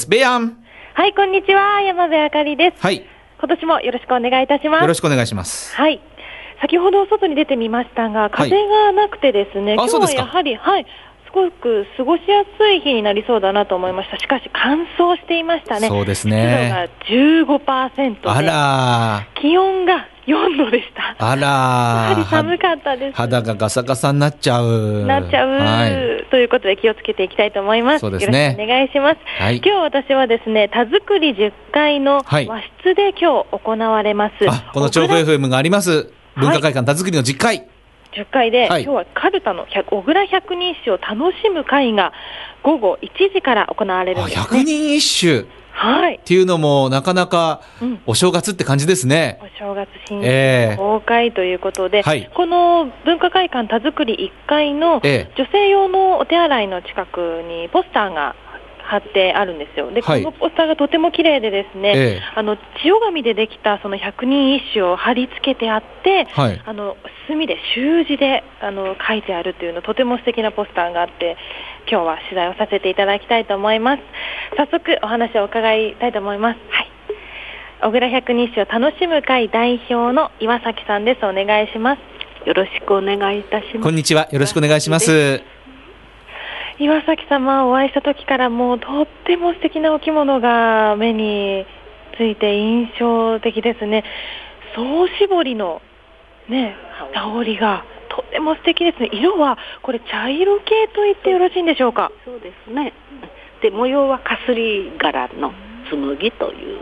ベヤン。 はい、こんにちは。山部あかりです。 はい。 今年もよろしくお願いいたします。 よろしくお願いします。 はい。先ほど外に出てみましたが、風がなくてですね、今日はやはり、すごく過ごしやすい日になりそうだなと思いました。しかし乾燥していましたね。 そうですね。 湿度が 15% で、 あら気温が4度でした。 あらやはり寒かったです。 肌がガサガサになっちゃう。 はい、ということで気をつけていきたいと思います。 そうですね。 よろしくお願いします。 はい、 今日私はですね、田作り10階の和室で今日行われます。 この調布 FM があります文化会館田作りの10階。 10階で、今日はカルタの小倉百人一首を楽しむ会が午後1時から行われるんですね。 百人一首、っていうのもなかなかお正月って感じですね。 お正月新春公開ということで、この文化会館田作り1階の女性用のお手洗いの近くにポスターが貼ってあるんですよ。で、このポスターがとても綺麗でですね、千代紙でできたその百人一首を貼り付けてあって、墨で習字で書いてあるというのとても素敵なポスターがあって、今日は取材をさせていただきたいと思います。早速お話を伺いたいと思います。小倉百人一首を楽しむ会代表の岩崎さんです。お願いします。 よろしくお願いいたします。 こんにちは。よろしくお願いします。 岩崎様、お会いした時からもうとっても素敵なお着物が目について印象的ですね。総絞りのね、羽織がとても素敵ですね。色はこれ茶色系と言ってよろしいんでしょうか。 そうですね。で、模様はかすり柄の紬という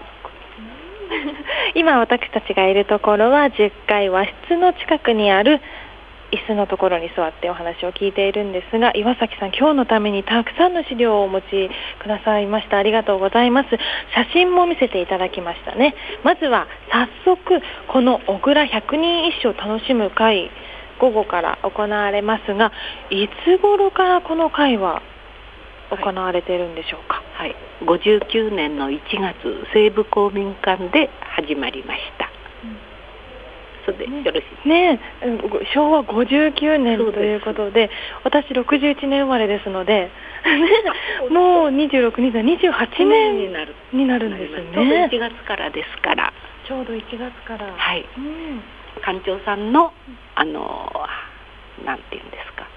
今私たちがいるところは10階和室の近くにある椅子のところに座ってお話を聞いているんですが、岩崎さん、今日のためにたくさんの資料をお持ちくださいました。ありがとうございます。写真も見せていただきましたね。まずは早速この小倉百人一首を楽しむ会、午後から行われますが、いつ頃からこの会は行われているんでしょうか。 59年の1月西部公民館で始まりました。それでよろしいね。昭和59年ということで、私61年生まれですのでもう26、28年になるんですね。 ちょうど1月からですから。 ちょうど1月から。 館長さんのなんていうんですか、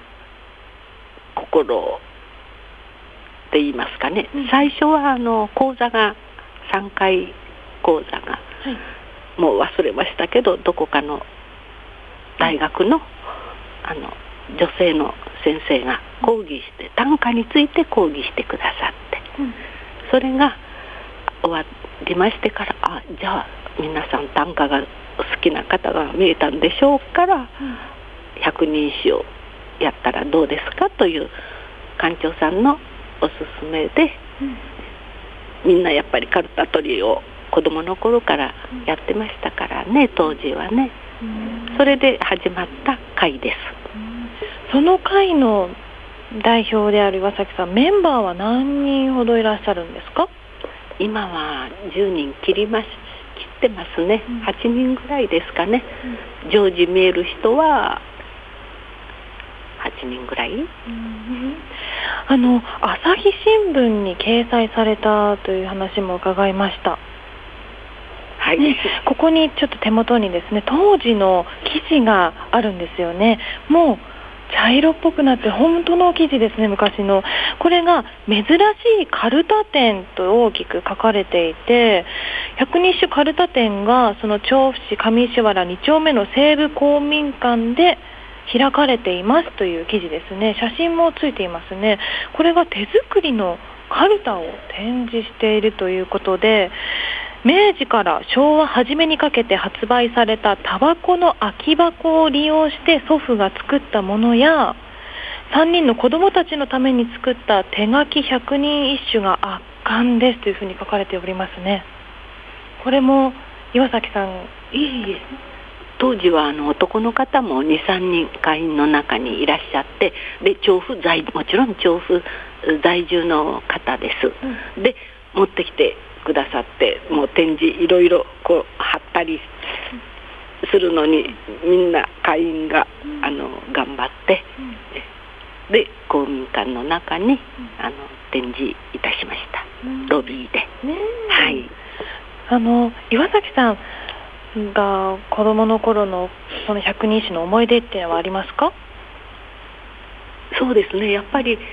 心って言いますかね。最初は講座が3回講座が、もう忘れましたけど、どこかの大学の女性の先生が講義して、短歌について講義してくださって、それが終わりましてから、じゃあ皆さん短歌が好きな方が見えたんでしょうから、百人一首をやったらどうですかという館長さんのおすすめで、みんなやっぱりカルタ取りを子供の頃からやってましたからね、当時はね。それで始まった会です。 その会の代表である岩崎さん、メンバーは何人ほどいらっしゃるんですか。 今は10人切ってますね。8人ぐらいですかね。常時見える人は8人ぐらい。 朝日新聞に掲載されたという話も伺いました。ここにちょっと手元にですね、当時の記事があるんですよね。もう茶色っぽくなって本当の記事ですね、昔の。これが珍しいカルタ展と大きく書かれていて、百人一首カルタ展がその調布市上石原2丁目の西部公民館で開かれていますという記事ですね。写真もついていますね。これが手作りのカルタを展示しているということで、明治から昭和初めにかけて発売されたタバコの空き箱を利用して祖父が作ったものや、3人の子供たちのために作った手書き百人一首が圧巻ですというふうに書かれておりますね。これも岩崎さん。 当時は男の方も 2,3 人会員の中にいらっしゃって、でもちろん調布在住の方です、で持ってきてくださって、もう展示いろいろこう貼ったりするのに、みんな会員が頑張って、で公民館の中に展示いたしました。 ロビーで、はい、 岩崎さんが子供の頃のその百人一首の思い出っていうのはありますか？ そうですね、やっぱり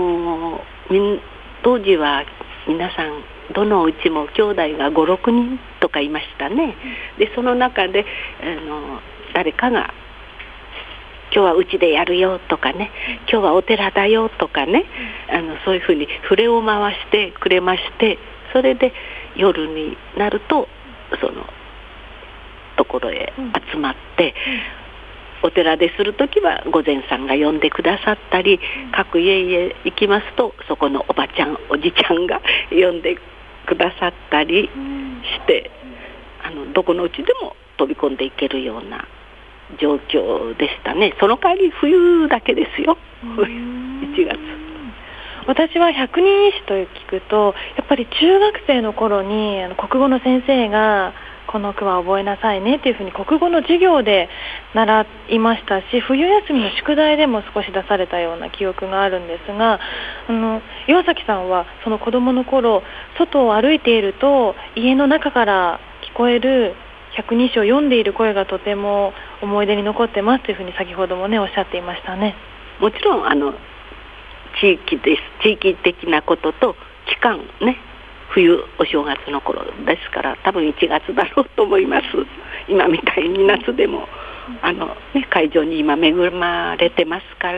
当時は皆さんどのお家も兄弟が5、6人とかいましたね。でその中で誰かが今日はうちでやるよとかね、今日はお寺だよとかね、そういうふうに触れを回してくれまして、それで夜になるとそのところへ集まって、お寺でするときは御前さんが呼んでくださったり、各家へ行きますとそこのおばちゃんおじちゃんが呼んでくださったりして、どこのうちでも飛び込んでいけるような状況でしたね。その代わり冬だけですよ1月。 私は百人一首と聞くとやっぱり中学生の頃に国語の先生がこの句は覚えなさいねというふうに国語の授業で習いましたし、冬休みの宿題でも少し出されたような記憶があるんですが、岩崎さんはその子供の頃外を歩いていると家の中から聞こえる百人一首を読んでいる声がとても思い出に残ってますというふうに先ほどもねおっしゃっていましたね。 もちろん地域的なことと期間ね、冬お正月の頃ですから多分1月だろうと思います。今みたいに夏でも会場に今恵まれてますから、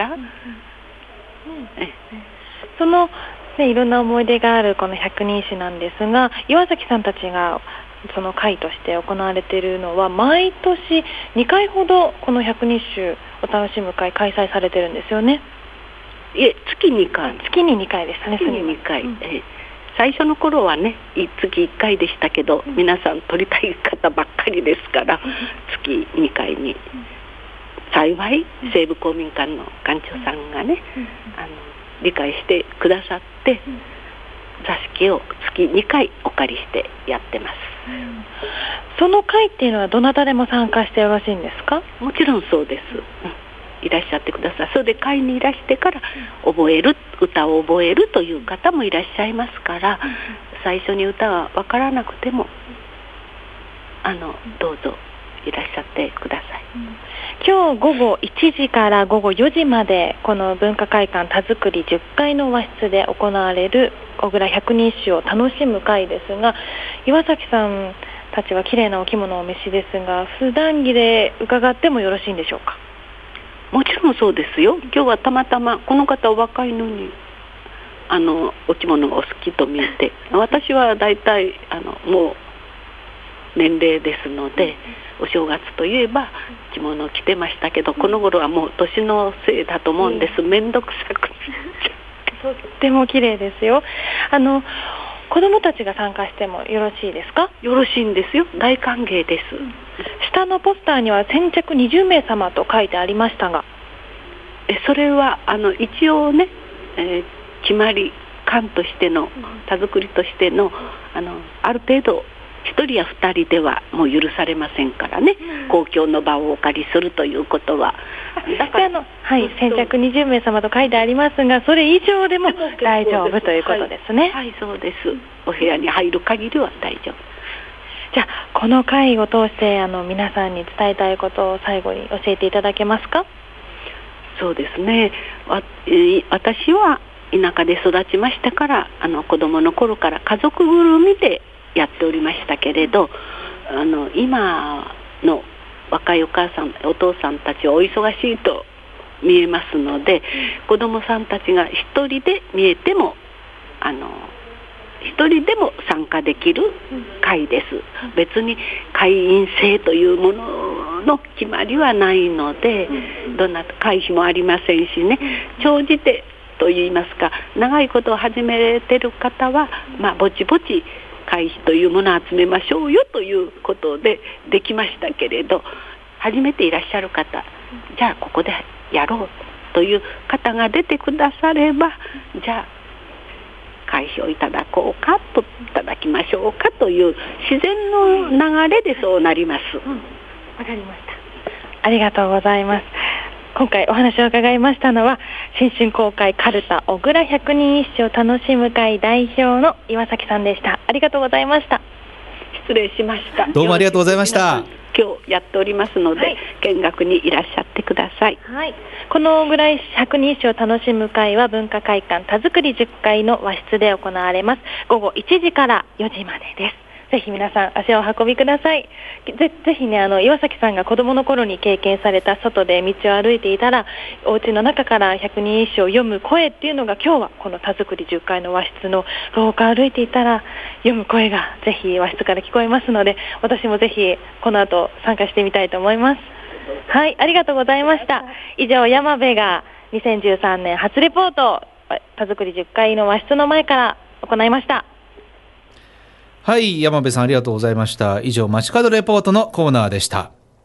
その、いろんな思い出があるこの百人一首なんですが、岩崎さんたちがその会として行われているのは毎年2回ほどこの百人一首を楽しむ会開催されてるんですよね。 いえ、月に2回でしたね。 月に2回、最初の頃はね月1回でしたけど、皆さん取りたい方ばっかりですから、月2回に幸い西部公民館の館長さんがね、理解してくださって、座敷を月2回お借りしてやってます。 その会っていうのはどなたでも参加してよろしいんですか？ もちろんそうです、いらっしゃってください。それで会にいらしてから歌を覚えるという方もいらっしゃいますから、最初に歌が分からなくてもどうぞいらっしゃってください。 今日午後1時から午後4時までこの文化会館田作り10階の和室で行われる小倉百人一首を楽しむ会ですが、岩崎さんたちは綺麗なお着物をお召しですが、普段着で伺ってもよろしいんでしょうか？ もちろんそうですよ。今日はたまたまこの方お若いのにお着物がお好きと見えて、私はだいたいもう年齢ですので、お正月といえば着物を着てましたけど、この頃はもう年のせいだと思うんです。面倒くさくとっても綺麗ですよ。子供たちが参加してもよろしいですか？ よろしいんですよ。大歓迎です。 下のポスターには先着20名様と書いてありましたが、 それは一応ね、決まり館としての田作りとしてのある程度1人や2人ではもう許されませんからね、公共の場をお借りするということは。 だから先着20名様と書いてありますが、それ以上でも大丈夫ということですね。 はい、そうです。お部屋に入る限りは大丈夫。 じゃあこの会を通して皆さんに伝えたいことを最後に教えていただけますか？ そうですね、私は田舎で育ちましたから、子供の頃から家族ぐるみでやっておりましたけれど、今の若いお母さんお父さんたちはお忙しいと見えますので、子供さんたちが一人で見えても一人でも参加できる会です。別に会員制というものの決まりはないので、どんな会費もありませんしね、長じてといいますか、長いことを始めてる方は、ぼちぼち会費というものを集めましょうよということでできましたけれど、初めていらっしゃる方、じゃあここでやろうという方が出てくだされば、じゃあ会費をいただこうかといただきましょうかという自然の流れでそうなります。 わかりました。ありがとうございます。 今回お話を伺いましたのは、新春公開カルタ小倉百人一首を楽しむ会代表の岩崎さんでした。ありがとうございました。 失礼しました。 どうもありがとうございました。 今日やっておりますので、はい、見学にいらっしゃってください。 はい、このぐらい百人一首を楽しむ会は文化会館田作り10階の和室で行われます。午後1時から4時までです。ぜひ皆さん足をお運びください。ぜひね、岩崎さんが子供の頃に経験された外で道を歩いていたら、お家の中から百人一首を読む声っていうのが、今日はこの田作り10階の和室の廊下を歩いていたら読む声がぜひ和室から聞こえますので、私もぜひこの後参加してみたいと思います。はい、ありがとうございました。以上、山部が2013年初レポートを田作り10階の和室の前から行いました。 はい、山部さんありがとうございました。以上、街角レポートのコーナーでした。